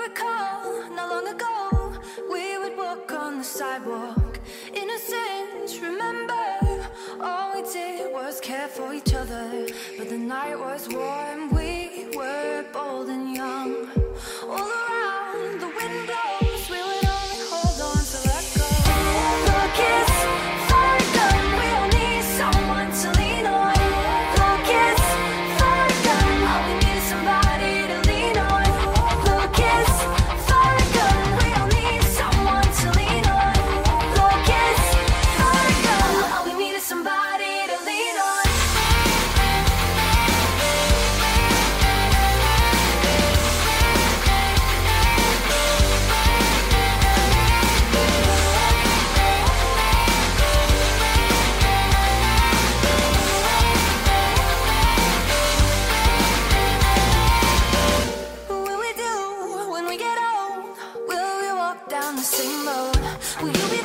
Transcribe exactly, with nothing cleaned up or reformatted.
recall, not long ago, we would walk on the sidewalk. Innocence, remember, all we did was care for each other. But the night was warm, we were bold and young. All around, the wind blows, we would only hold on to let go. Look, it's far gone, we all need someone to lean on. Look, it's far gone, all we need is somebody to lean on. Look, it's far gone, we all need someone to lean on. Look, it's far gone, all we need is somebody to lean on. What will we do when we get old? Will we walk down the same road? Will you be